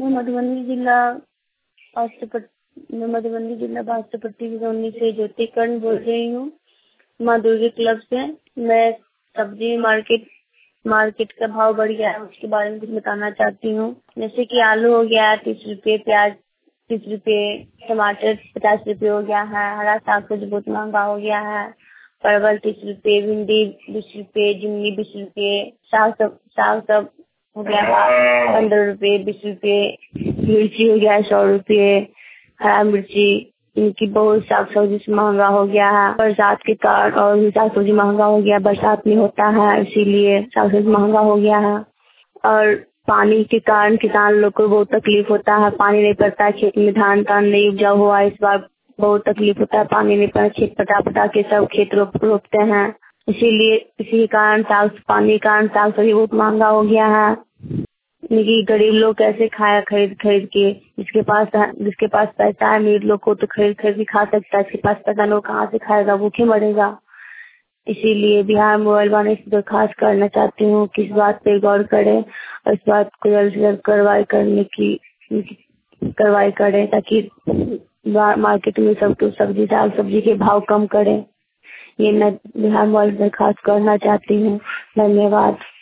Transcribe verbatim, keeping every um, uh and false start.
मैं मधुबनी जिला बास्टपट्टी मैं मधुबनी जिला बास्टपट्टी कॉलोनी से ज्योति कर्ण बोल रही हूँ, माँ दुर्गे क्लब से। मैं सब्जी मार्केट मार्केट का भाव बढ़ गया है उसके बारे में कुछ बताना चाहती हूँ। जैसे कि आलू हो गया तीस रुपये, प्याज तीस रुपये, टमाटर पचास रुपये हो गया है, हरा साग सब्जी बहुत महंगा हो गया है, परवल तीस रुपये, भिंडी बीस रुपये, झिंगनी बीस रुपये, साग सब साग सब हो गया है पंद्रह रुपये, बीस रुपये, मिर्ची हो गया है सौ रुपये, हरा मिर्ची इनकी बहुत साग सब्जी महंगा हो गया है। बरसात के कारण और भी साग सब्जी महंगा हो गया, बरसात में होता है इसीलिए साग सब्जी महंगा हो गया है। और पानी के कारण किसान लोग को बहुत तकलीफ होता है, पानी नहीं पड़ता है खेत में, धान धान नहीं उपजा हुआ इस बार बहुत तकलीफ होता है, पानी नहीं पड़ा, खेत पटा पटा के सब खेत रोप रोपते हैं, इसीलिए इसी कारण साग पानी के कारण साग सब्जी बहुत महंगा हो गया है। लेकिन गरीब लोग कैसे खाया खरीद खरीद के, जिसके पास जिसके पास पैसा है अमीर लोग को तो खरीद खरीद के खा सकता है, जिसके पास पैसा लोग कहाँ से खाएगा, भूखे मरेगा। इसीलिए बिहार मोबाइल वाले से दरखास्त करना चाहती हूँ कि इस बात पे गौर करें और इस बात को जल्द से जल्द कार्रवाई करने की कार्रवाई करें ताकि मार्केट में सब सब्जी साग सब्जी के भाव कम करें। ये मैं बिहार मोबाइल दरखास्त करना चाहती हूँ। धन्यवाद।